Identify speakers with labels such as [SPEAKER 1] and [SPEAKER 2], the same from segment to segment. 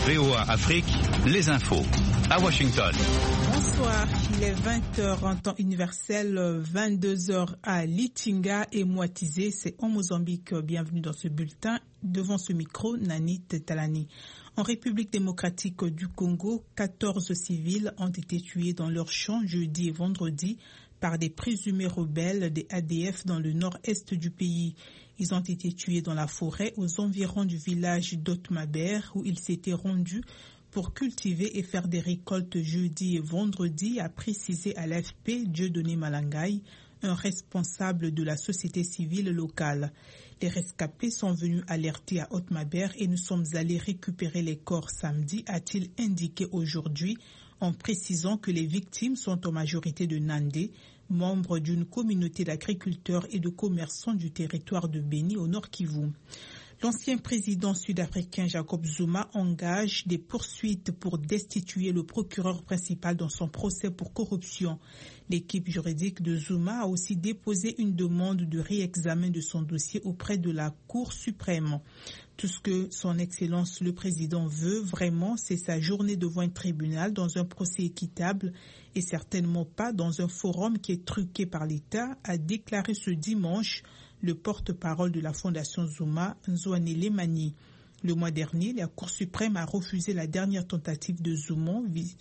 [SPEAKER 1] VOA Afrique, les infos. À Washington.
[SPEAKER 2] Bonsoir, il est 20h en temps universel, 22h à Litinga et Mouatizé, c'est en Mozambique. Bienvenue dans ce bulletin. Devant ce micro, Nanit Talani. En République démocratique du Congo, 14 civils ont été tués dans leur champ jeudi et vendredi par des présumés rebelles des ADF dans le nord-est du pays. Ils ont été tués dans la forêt aux environs du village d'Otmaber où ils s'étaient rendus pour cultiver et faire des récoltes jeudi et vendredi, a précisé à l'AFP Dieudonné Malangaï, un responsable de la société civile locale. Les rescapés sont venus alerter à Otmaber et nous sommes allés récupérer les corps samedi, a-t-il indiqué aujourd'hui, en précisant que les victimes sont en majorité de Nandé, membres d'une communauté d'agriculteurs et de commerçants du territoire de Béni au Nord Kivu. L'ancien président sud-africain Jacob Zuma engage des poursuites pour destituer le procureur principal dans son procès pour corruption. L'équipe juridique de Zuma a aussi déposé une demande de réexamen de son dossier auprès de la Cour suprême. Tout ce que son Excellence le Président veut vraiment, c'est sa journée devant un tribunal dans un procès équitable et certainement pas dans un forum qui est truqué par l'État, a déclaré ce dimanche le porte-parole de la Fondation Zuma, Nzwanele Mani. Le mois dernier, la Cour suprême a refusé la dernière tentative de Zuma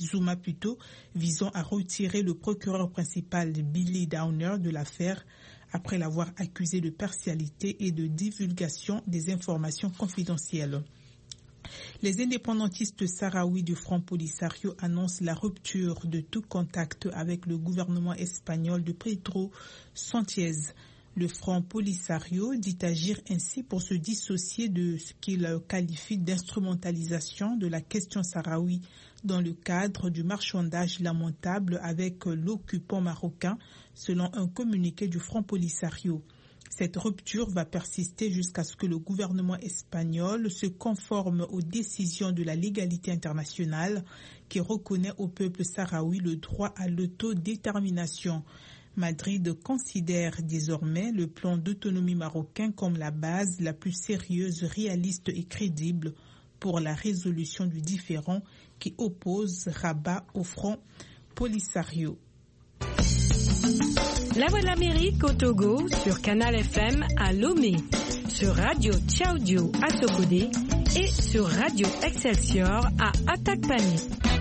[SPEAKER 2] visant à retirer le procureur principal Billy Downer de l'affaire après l'avoir accusé de partialité et de divulgation des informations confidentielles. Les indépendantistes sahraouis du Front Polisario annoncent la rupture de tout contact avec le gouvernement espagnol de Pedro Sánchez. Le Front Polisario dit agir ainsi pour se dissocier de ce qu'il qualifie d'instrumentalisation de la question sahraoui dans le cadre du marchandage lamentable avec l'occupant marocain, selon un communiqué du Front Polisario. Cette rupture va persister jusqu'à ce que le gouvernement espagnol se conforme aux décisions de la légalité internationale qui reconnaît au peuple sahraoui le droit à l'autodétermination. Madrid considère désormais le plan d'autonomie marocain comme la base la plus sérieuse, réaliste et crédible pour la résolution du différend qui oppose Rabat au Front Polisario.
[SPEAKER 3] La Voix de l'Amérique au Togo sur Canal FM à Lomé, sur Radio Tchaudio à Sokodé et sur Radio Excelsior à Atakpani.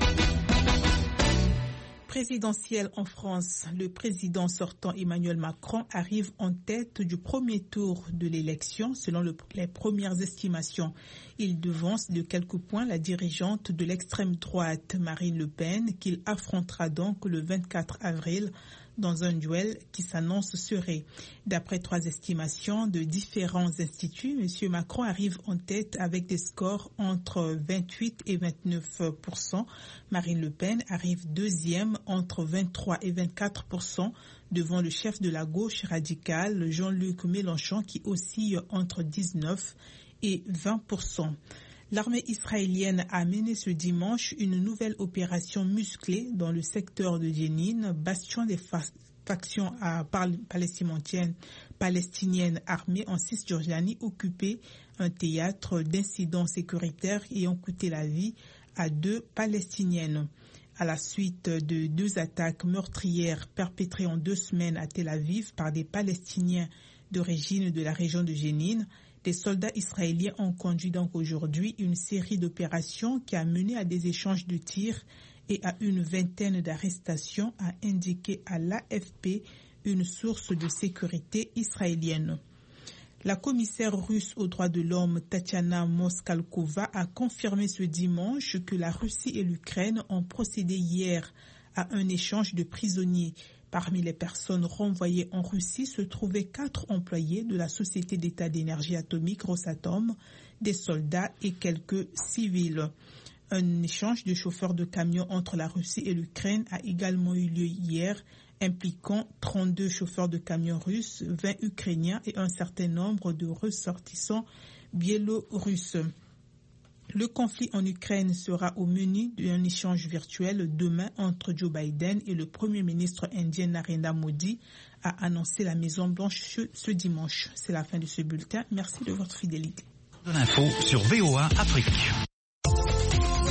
[SPEAKER 2] Présidentielle en France, le président sortant Emmanuel Macron arrive en tête du premier tour de l'élection selon les premières estimations. Il devance de quelques points la dirigeante de l'extrême droite Marine Le Pen qu'il affrontera donc le 24 avril dans un duel qui s'annonce serré. D'après 3 estimations de différents instituts, M. Macron arrive en tête avec des scores entre 28 et 29%. Marine Le Pen arrive deuxième entre 23 et 24% devant le chef de la gauche radicale, Jean-Luc Mélenchon, qui oscille entre 19 et 20%. L'armée israélienne a mené ce dimanche une nouvelle opération musclée dans le secteur de Jenin, bastion des factions palestiniennes armées en Cisjordanie occupé un théâtre d'incidents sécuritaires ayant coûté la vie à 2 Palestiniennes. À la suite de 2 attaques meurtrières perpétrées en 2 semaines à Tel Aviv par des Palestiniens d'origine de la région de Jenin, les soldats israéliens ont conduit donc aujourd'hui une série d'opérations qui a mené à des échanges de tirs et à une vingtaine d'arrestations, a indiqué à l'AFP une source de sécurité israélienne. La commissaire russe aux droits de l'homme Tatiana Moskalkova a confirmé ce dimanche que la Russie et l'Ukraine ont procédé hier à un échange de prisonniers. Parmi les personnes renvoyées en Russie se trouvaient 4 employés de la société d'État d'énergie atomique Rosatom, des soldats et quelques civils. Un échange de chauffeurs de camions entre la Russie et l'Ukraine a également eu lieu hier, impliquant 32 chauffeurs de camions russes, 20 Ukrainiens et un certain nombre de ressortissants biélorusses. Le conflit en Ukraine sera au menu d'un échange virtuel demain entre Joe Biden et le Premier ministre indien Narendra Modi, a annoncé la Maison-Blanche ce dimanche. C'est la fin de ce bulletin. Merci de votre fidélité.
[SPEAKER 1] De l'info sur VOA Afrique.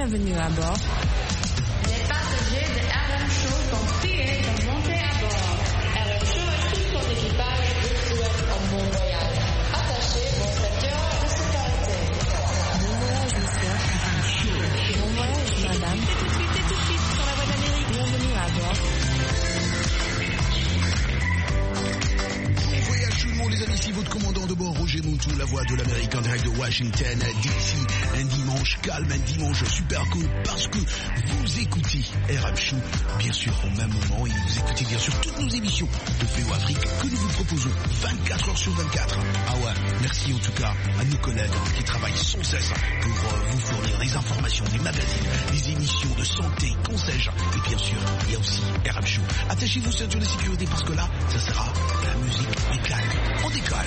[SPEAKER 3] bienvenue à bord.
[SPEAKER 4] Les passagers de RM Show sont priés de monter à bord. RM Show et tout son équipage vous souhaitent un bon voyage. Attachez vos ceintures de sécurité.
[SPEAKER 3] Bon voyage, monsieur. Bon voyage, madame. C'est tout de suite sur la voie d'Amérique. Bienvenue à bord.
[SPEAKER 5] Bon voyage tout le monde, les amis, ici votre commandant de bord, Roger Montou, la voix de l'Amérique en direct de Washington, D.C. Un dimanche calme, un dimanche super cool, parce que vous écoutez RM Show, bien sûr, au même moment, et vous écoutez bien sûr toutes nos émissions de PO Afrique que nous vous proposons 24 heures sur 24. Ah ouais, merci en tout cas à nos collègues qui travaillent sans cesse pour vous fournir des informations, des magazines, des émissions de santé, conseils, et bien sûr, il y a aussi RM Show. Attachez vos ceintures de sécurité parce que là, ça sera la musique décale. On décolle.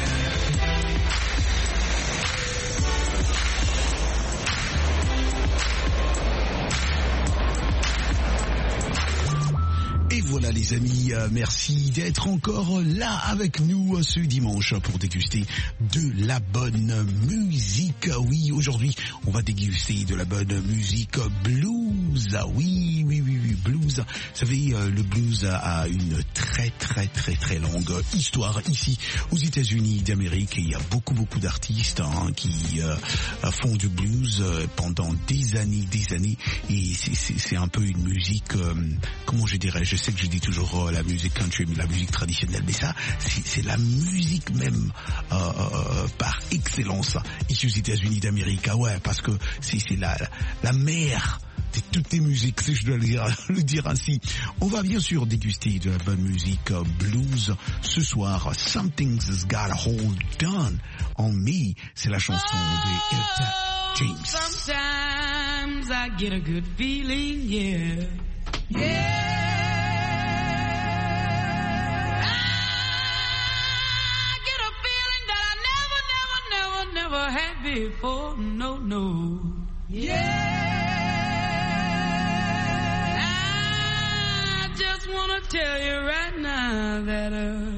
[SPEAKER 5] Et voilà les amis, merci d'être encore là avec nous ce dimanche pour déguster de la bonne musique. Oui, aujourd'hui, on va déguster de la bonne musique blues. Oui, blues. Vous savez, le blues a une très longue histoire ici aux États-Unis d'Amérique. Il y a beaucoup d'artistes qui font du blues pendant des années. Et c'est un peu une musique, comment je dirais, je sais que je dis toujours la musique country, mais la musique traditionnelle, mais ça, c'est la musique même par excellence ici aux États-Unis d'Amérique. Ah ouais, parce que c'est la mère de toutes les musiques, si je dois le dire ainsi. On va bien sûr déguster de la bonne musique blues ce soir. Something's Got a Hold on Me, c'est la chanson de Etta James.
[SPEAKER 6] Sometimes I get a good feeling, yeah. Never had before, no. Yeah. I just wanna tell you right now that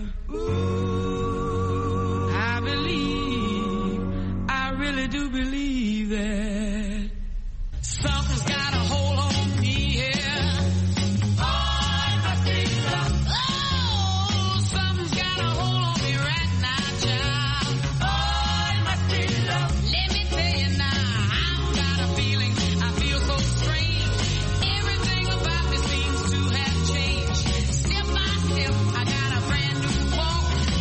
[SPEAKER 6] I really do believe that something's got a hold on me, yeah. Oh, my freedom. Oh, something's got a hold on me right now, child. Let me tell you now, I've got a feeling, I feel so strange. Everything about me seems to have changed. Step by step, I got a brand new walk.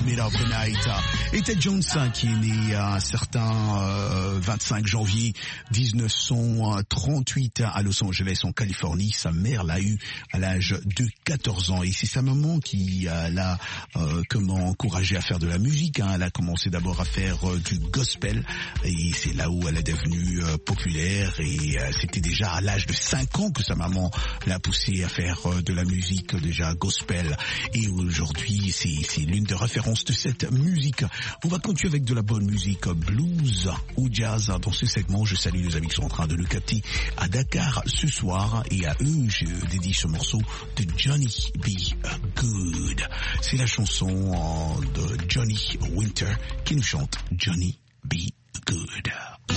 [SPEAKER 5] Rhythm of the Night. Et Ted Jones, qui est né un certain 25 janvier 1938 à Los Angeles, en Californie. Sa mère l'a eu à l'âge de 14 ans. Et c'est sa maman qui l'a encouragé à faire de la musique. Elle a commencé d'abord à faire du gospel. Et c'est là où elle est devenue populaire. Et c'était déjà à l'âge de 5 ans que sa maman l'a poussée à faire de la musique déjà gospel. Et aujourd'hui, c'est l'une des références de cette musique. On va continuer avec de la bonne musique blues ou jazz. Dans ce segment, je salue les amis qui sont en train de le capter à Dakar ce soir. Et à eux, je dédie ce morceau de Johnny B. Good. C'est la chanson de Johnny Winter qui nous chante Johnny B. Good.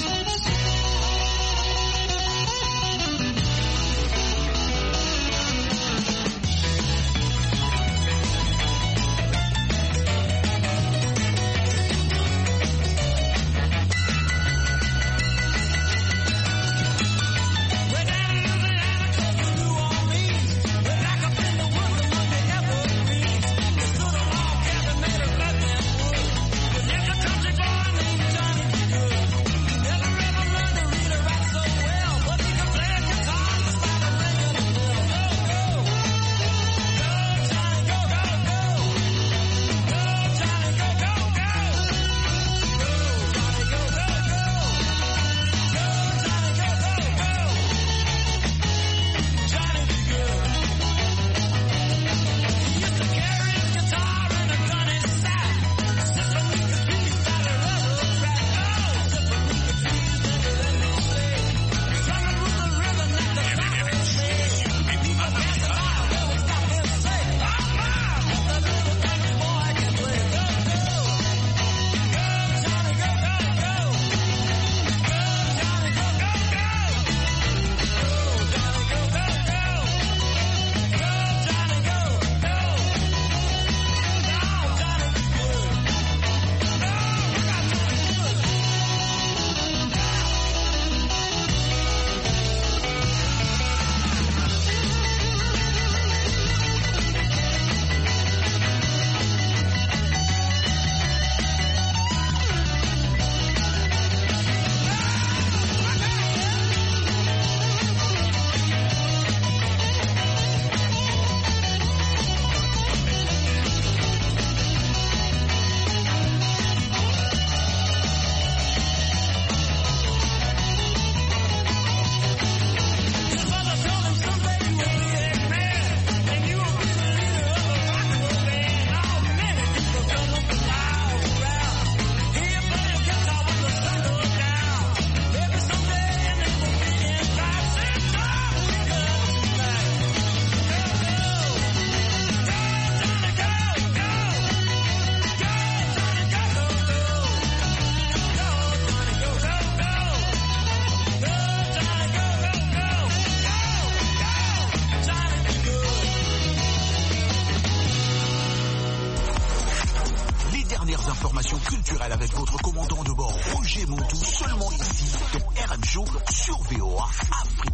[SPEAKER 7] culturelle avec votre commandant de bord Roger Montou, seulement ici dans RM Show sur VOA Afrique.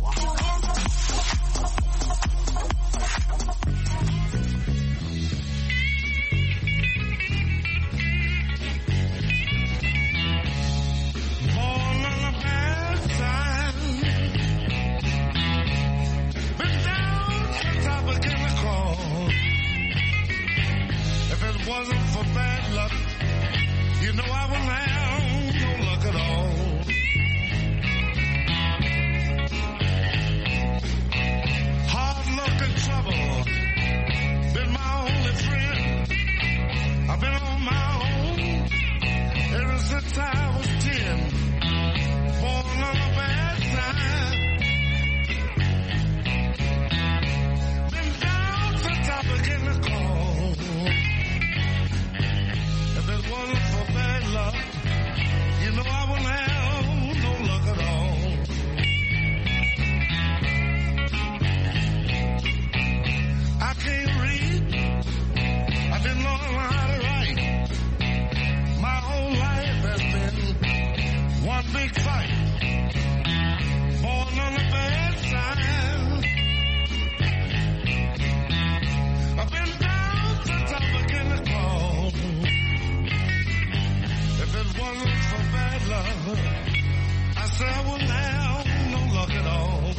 [SPEAKER 8] say I wouldn't have no luck at all.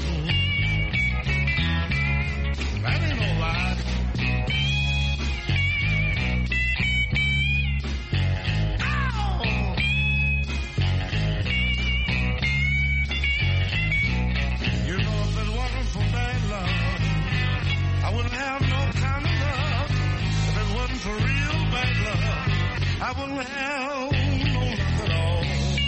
[SPEAKER 8] That ain't no lie. I wouldn't have no kind of love if it wasn't for real bad love. I wouldn't have no love at all.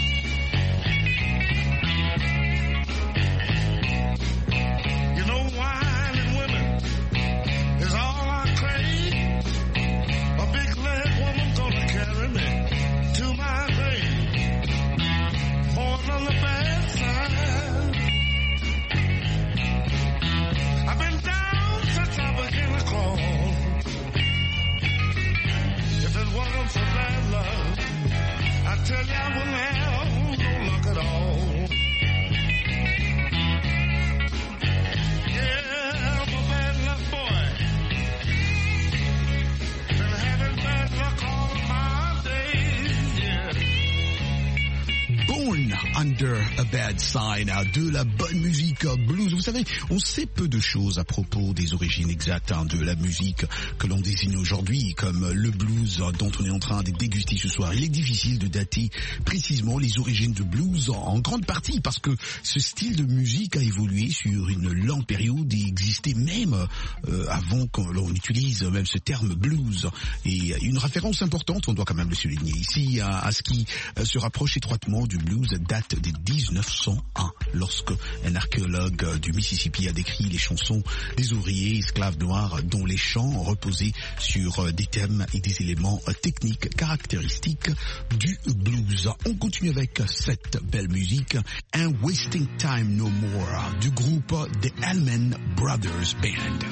[SPEAKER 8] You know, wine and women is all I crave. A big leg woman gonna carry me to my grave. Born on the bad side. I've been down since I began to crawl. If it wasn't for bad love, I tell you I wouldn't have no luck at all. Yeah, I'm a bad luck boy. Been having bad luck all of my days, yeah.
[SPEAKER 5] Born Under a Bad Sign, de la bonne musique blues. Vous savez, on sait peu de choses à propos des origines exactes de la musique que l'on désigne aujourd'hui comme le blues dont on est en train de déguster ce soir. Il est difficile de dater précisément les origines du blues en grande partie parce que ce style de musique a évolué sur une longue période et existait même avant que l'on utilise même ce terme blues. Et une référence importante, on doit quand même le souligner ici, à ce qui se rapproche étroitement du blues date de 1901, lorsque un archéologue du Mississippi a décrit les chansons des ouvriers esclaves noirs dont les chants reposaient sur des thèmes et des éléments techniques caractéristiques du blues. On continue avec cette belle musique, un Wasting Time No More du groupe The Allman Brothers Band.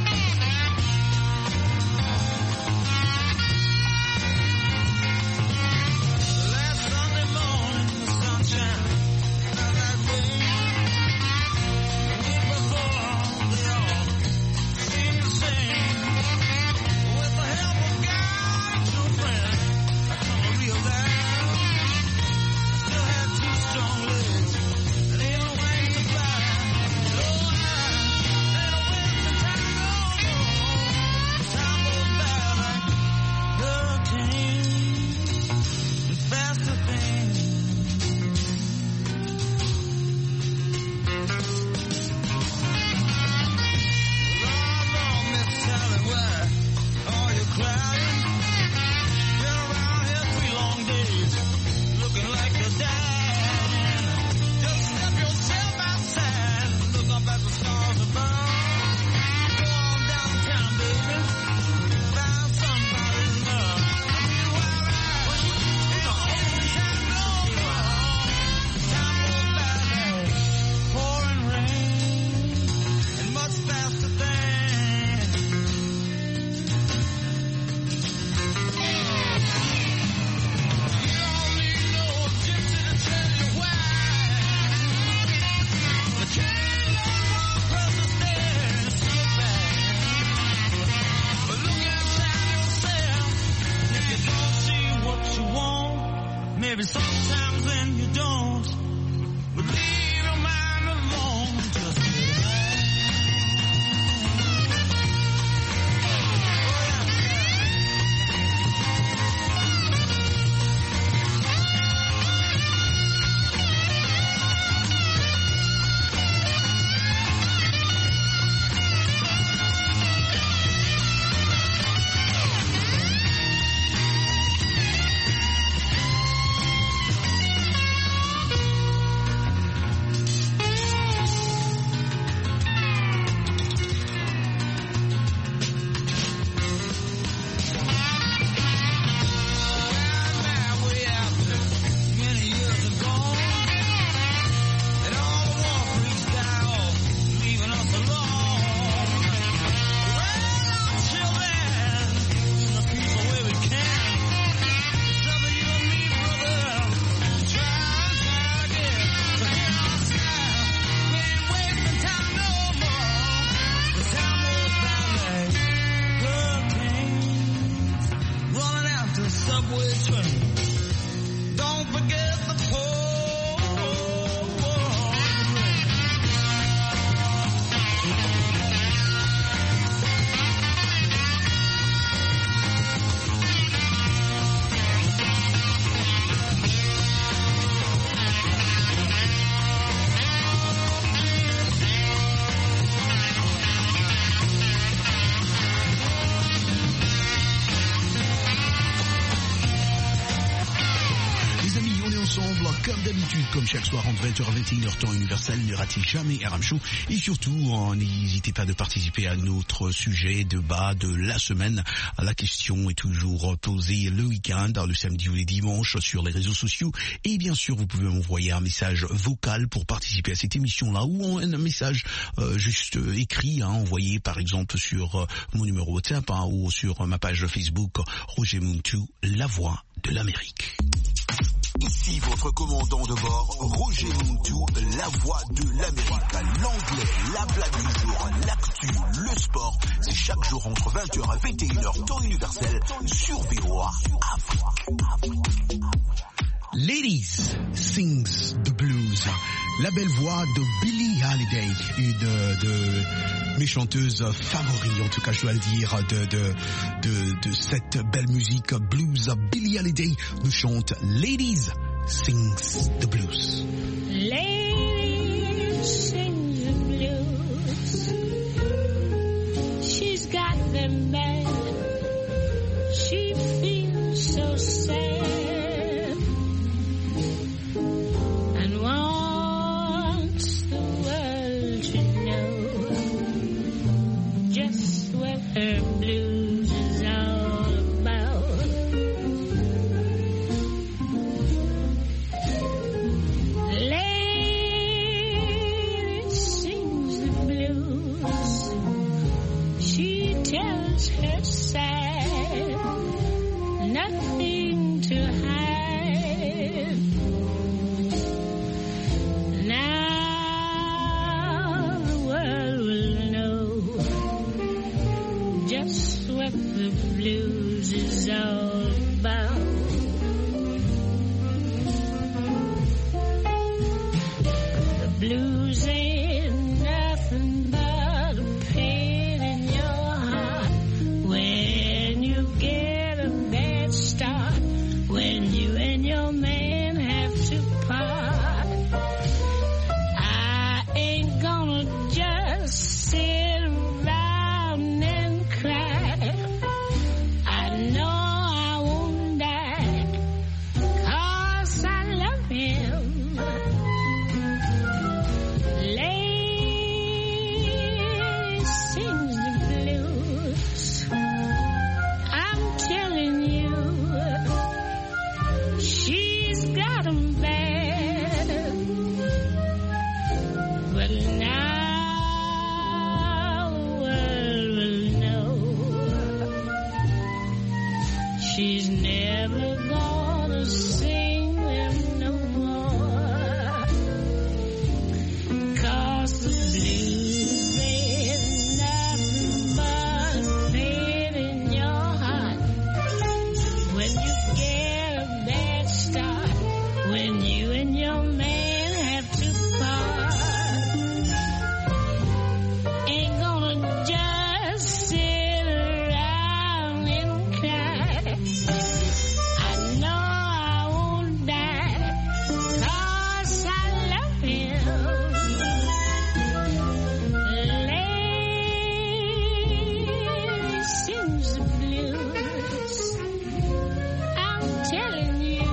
[SPEAKER 6] Maybe sometimes when you don't, but leave your mind alone. Just subway train. Don't forget the post.
[SPEAKER 5] comme d'habitude, comme chaque soir entre 20h et 21h temps universel, ne ratez jamais RM Show. Et surtout, n'hésitez pas de participer à notre sujet débat de la semaine. La question est toujours posée le week-end, le samedi ou les dimanches sur les réseaux sociaux. Et bien sûr, vous pouvez m'envoyer un message vocal pour participer à cette émission-là ou un message juste écrit, envoyé par exemple sur mon numéro WhatsApp ou sur ma page Facebook Roger Muntu, la voix de l'Amérique.
[SPEAKER 7] Ici votre commandant de bord, Roger Muntu, la voix de l'Amérique. L'anglais, la blague du jour, l'actu, le sport, c'est chaque jour entre 20h et 21h temps universel sur VOA Afrique.
[SPEAKER 5] Ladies Sings the Blues, la belle voix de Billie Holiday, une de mes chanteuses favoris, en tout cas je dois le dire, de cette belle musique blues. Billie Holiday nous chante Ladies Sings the Blues.
[SPEAKER 9] Ladies sings the blues. She's got them bad. She feels so sad. Her blues is all about. Lady sings the blues. She tells her sad, nothing to hide. Now the world will know just what the blues is all about. The blues ain't nothing but a pain in your heart when you get a bad start, when you and your man have to part. I ain't gonna just sit around and cry. I know I won't die, 'cause I love him. Lady sings the blues. I'm telling you, she's got 'em bad. But now the world will know she's never gonna sing them no more. 'Cause the blues ain't nothing but pain in your heart when you get a bad start, when you and your man have to part. Ain't gonna just sit around and cry. I know I won't die, 'cause I love him. Lady sings the blues. I'm telling you,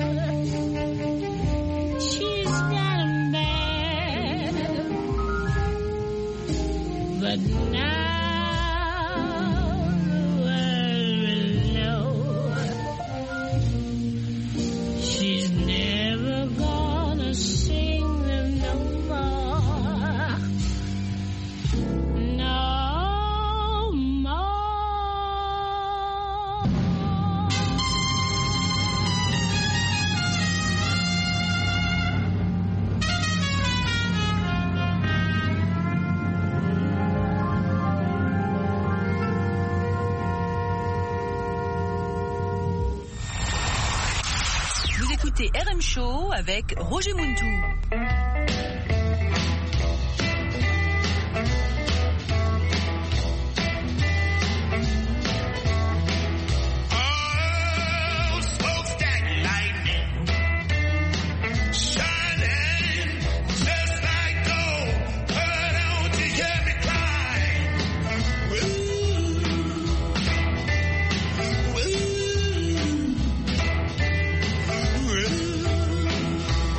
[SPEAKER 9] she's got 'em bad. But now the world will know she's never gonna sing them no more. No more.
[SPEAKER 10] Vous écoutez RM Show avec Roger Muntu.
[SPEAKER 8] Oh, smokestack lightning, shining just like gold. Oh, don't you hear me cry? Ooh, ooh.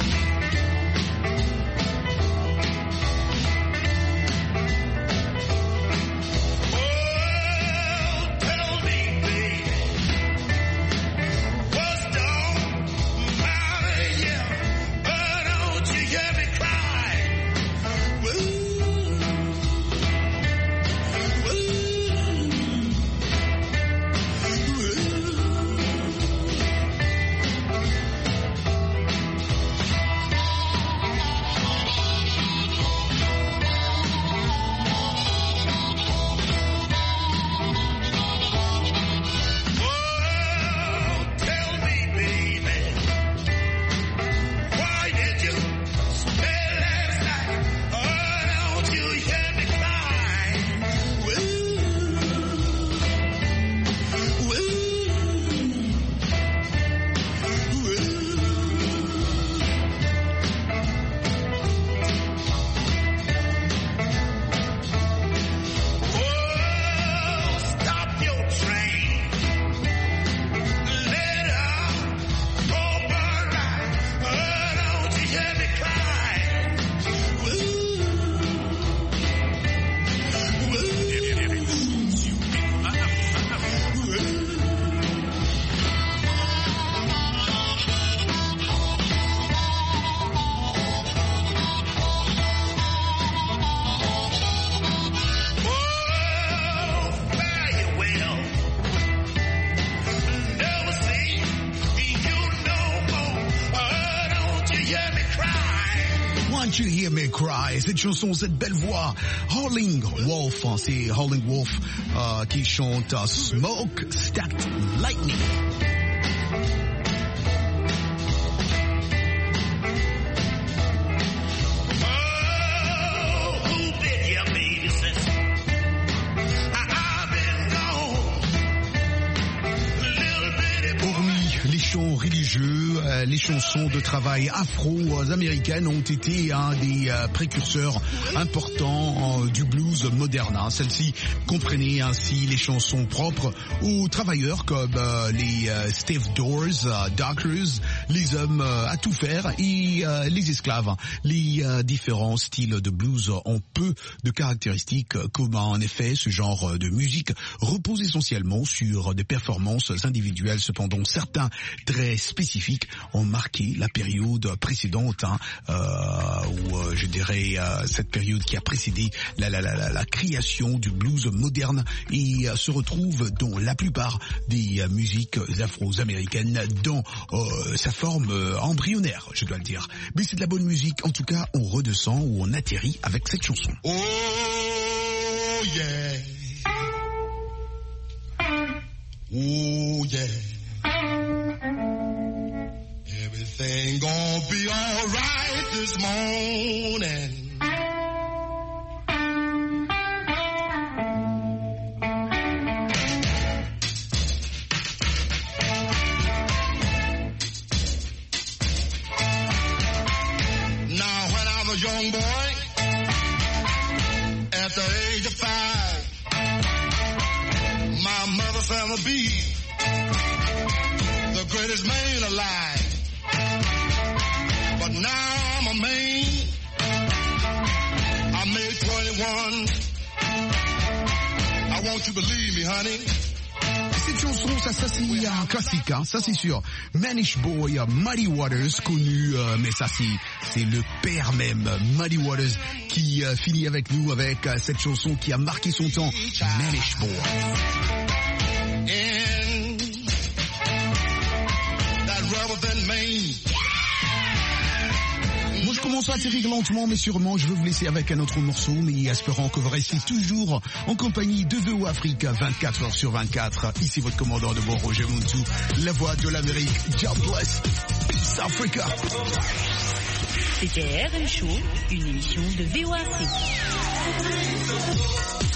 [SPEAKER 5] Can't You Hear Me Cry? Cette chanson, cette belle voix, Howling Wolf, hein, c'est Howling Wolf qui chante Smoke Stacked Lightning. Religieux, les chansons de travail afro-américaines ont été un des précurseurs importants du blues moderne. Celle-ci comprenait ainsi les chansons propres aux travailleurs comme les stevedores, dockers, les hommes à tout faire et les esclaves. Les différents styles de blues ont peu de caractéristiques communes. En effet, ce genre de musique repose essentiellement sur des performances individuelles. Cependant, certains très spécifiques ont marqué la période précédente, ou je dirais cette période qui a précédé la création du blues moderne et se retrouve dans la plupart des musiques afro-américaines dans sa forme embryonnaire, je dois le dire. Mais c'est de la bonne musique, en tout cas on redescend ou on atterrit avec cette chanson.
[SPEAKER 8] Oh yeah. Oh yeah. Everything gonna be alright this morning. Now when I was a young boy, at the age of 5, my mother found a bee, the greatest man alive. But now I'm a man, I made 21, I want you to believe me, honey.
[SPEAKER 5] Cette chanson, ça c'est un classique, hein, ça c'est sûr. Manish Boy, Muddy Waters, connu, mais ça c'est le père même, Muddy Waters, qui finit avec nous avec cette chanson qui a marqué son temps, Manish Boy.
[SPEAKER 8] And that rubber band Maine.
[SPEAKER 5] Moi je commence à atterrir lentement mais sûrement, je veux vous laisser avec un autre morceau, mais espérant que vous restez toujours en compagnie de VOA Afrique 24 heures sur 24. Ici votre commandant de bord, Roger Muntu, la voix de l'Amérique. God bless, Peace Africa.
[SPEAKER 10] C'était RM Show, une émission de VOA Afrique.